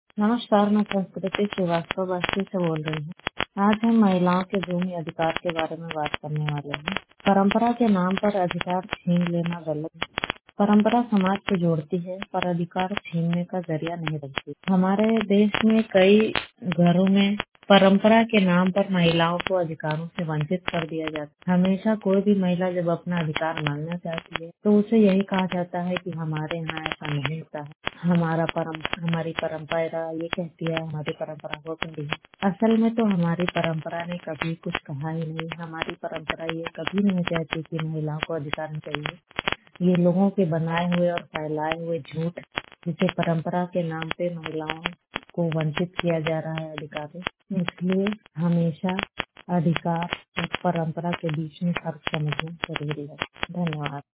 नमस्कार, मैं संस्कृति श्रीवास्तव बस्ती से बोल रही हूँ। आज हम महिलाओं के भूमि अधिकार के बारे में बात करने वाले हैं। परंपरा के नाम पर अधिकार छीन लेना गलत है। परंपरा समाज को जोड़ती है, पर अधिकार छीनने का जरिया नहीं बनती। हमारे देश में कई घरों में परंपरा के नाम पर महिलाओं को अधिकारों से वंचित कर दिया जाता है। हमेशा कोई भी महिला जब अपना अधिकार मांगना चाहती है तो उसे यही कहा जाता है कि हमारे यहाँ ऐसा नहीं होता है। हमारी परंपरा ये कहती है, हमारी परंपरा वो कहती है। असल में तो हमारी परंपरा ने कभी कुछ कहा ही नहीं। हमारी परंपरा ये कभी नहीं कहती कि महिलाओं को अधिकार नहीं चाहिए। ये लोगों के बनाए हुए और फैलाए हुए झूठ, जिसे परंपरा के नाम पे महिलाओं को वंचित किया जा रहा है अधिकार से। इसलिए हमेशा अधिकार और परंपरा के बीच में फर्क समझना जरूरी है। धन्यवाद।